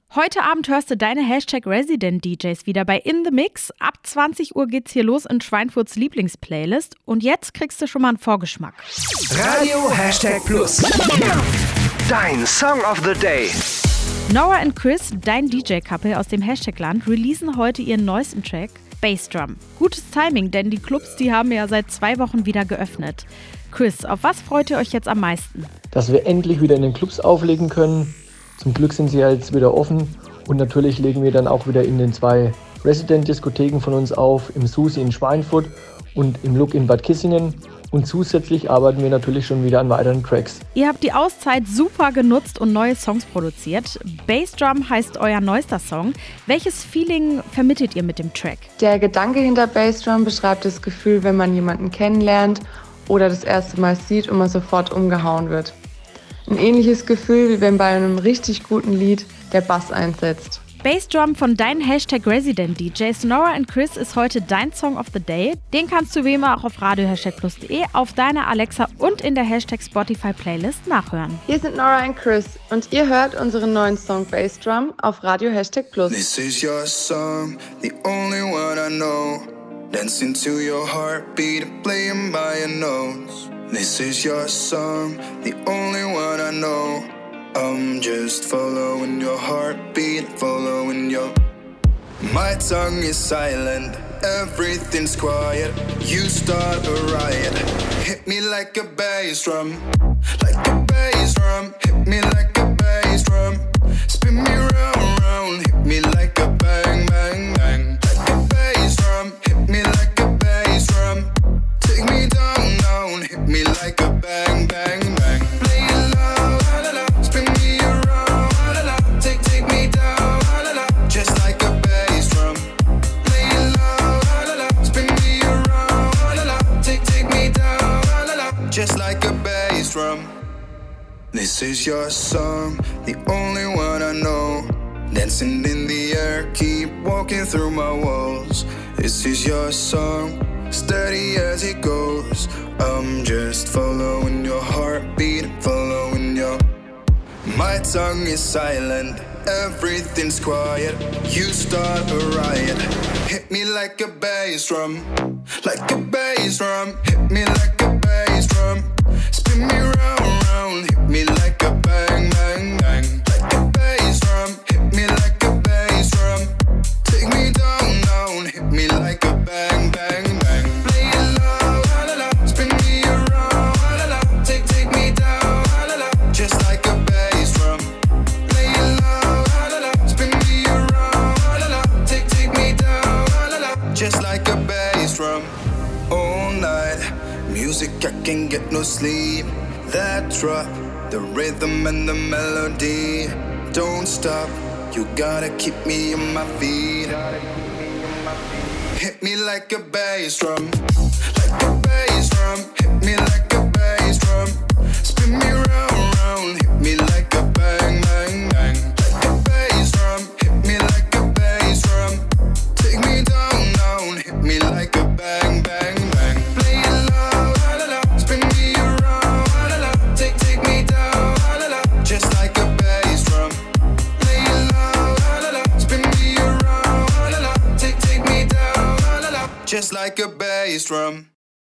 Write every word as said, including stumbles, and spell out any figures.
Heute Abend hörst du deine Hashtag Resident D Js wieder bei In The Mix. Ab zwanzig Uhr geht's hier los in Schweinfurts Lieblingsplaylist. Und jetzt kriegst du schon mal einen Vorgeschmack. Radio Hashtag Plus. Dein Song of the Day. Nora and Chris, dein D J-Couple aus dem Hashtag-Land, releasen heute ihren neuesten Track, Bassdrum. Gutes Timing, denn die Clubs, die haben ja seit zwei Wochen wieder geöffnet. Chris, auf was freut ihr euch jetzt am meisten? Dass wir endlich wieder in den Clubs auflegen können. Zum Glück sind sie jetzt wieder offen und natürlich legen wir dann auch wieder in den zwei Resident-Diskotheken von uns auf, im Susi in Schweinfurt und im Look in Bad Kissingen. Und zusätzlich arbeiten wir natürlich schon wieder an weiteren Tracks. Ihr habt die Auszeit super genutzt und neue Songs produziert. Bassdrum heißt euer neuester Song. Welches Feeling vermittelt ihr mit dem Track? Der Gedanke hinter Bassdrum beschreibt das Gefühl, wenn man jemanden kennenlernt oder das erste Mal sieht und man sofort umgehauen wird. Ein ähnliches Gefühl, wie wenn bei einem richtig guten Lied der Bass einsetzt. Bassdrum von deinen Hashtag Resident D Js Nora and Chris ist heute dein Song of the Day. Den kannst du wie immer auch auf radio hashtag plus punkt de, auf deiner Alexa und in der Hashtag Spotify Playlist nachhören. Hier sind Nora and Chris und ihr hört unseren neuen Song Bassdrum auf Radio Hashtag Plus. This is your song, the only one I know. Dancing to your heartbeat and playing by your nose. This is your song, the only one I know. I'm just following your heartbeat, following your... My tongue is silent, everything's quiet. You start a riot, hit me like a bass drum. Like a bass drum, hit me like a bass drum. Spin me round, round, hit me like a bang, bang, bang. Like a bass drum, hit me like a bass drum. Take me down, down, hit me like a bang, bang, bang. Play it loud, la, la, la. Spin me around, la, la, la. Take, take me down, la, la, la. Just like a bass drum. Play it loud, la, la, la. Spin me around, la, la, la. Take, take me down, la, la, la. Just like a bass drum. This is your song, the only one I know. Dancing in the air, keep walking through my walls. This is your song, steady as it goes. I'm just following your heartbeat, following your... My tongue is silent, everything's quiet. You start a riot, hit me like a bass drum. Like a bass drum, hit me like a bass drum. Spin me round, round, hit me like a bang, bang, bang. Like a bass drum, hit me like a bass drum. Take me down, down, hit me like a bang, bang, bang. Play it loud, la la la. Spin me around, la la la. Take, take me down, la la la. Just like a bass drum. Play it loud, la la la. Spin me around, la la la. Take, take me down, la la la. Just like a bass drum. All night, music I can't get no sleep. That drop, the rhythm and the melody. Don't stop, you gotta keep me on my feet. Hit me like a bass drum, like a bass drum. Hit me like a bass drum. Spin me round, round. Hit me like a bang, bang, bang. Like a bass drum. Hit me like a bass drum. Take me down, down. Hit me like a bang, bang, bang. Play it loud, la la la. Spin me around, la la la. Take, take me down, la la la. Just like a bass drum. Play it loud, la la la. Spin me around, la la la. Take, take me down. Just like a bass drum.